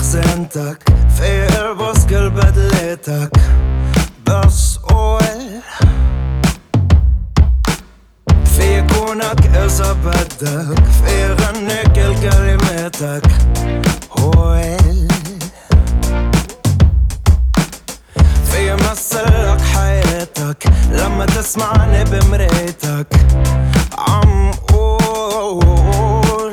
سنتك في البس كل بدلتك، بس قول في يكونك إذا بدك، في غني كل كلماتك. قول في يمثلك حياتك لما تسمعني بمرايتك. عم قول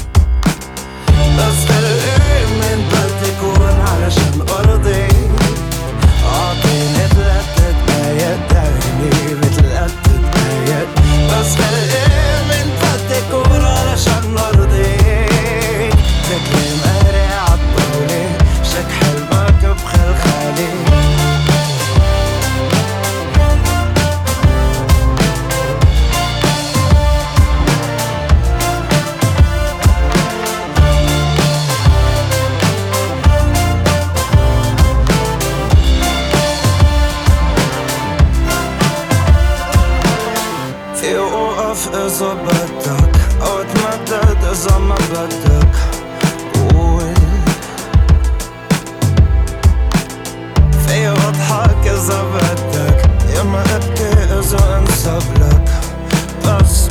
بس قلقي من بدي كون علشان أرضي. أعطيني 3 دقايق تاني ب3 دقايق، بس قلقي من بدي كون علشان أرضي. رجلي مقري عالطاولة شك حلمك بخلخالي. في وقف إذا بدك أو تمدد إذا ما بدك. قول في أضحك إذا بدك، يا ما أبكي إذا انسب لك، بس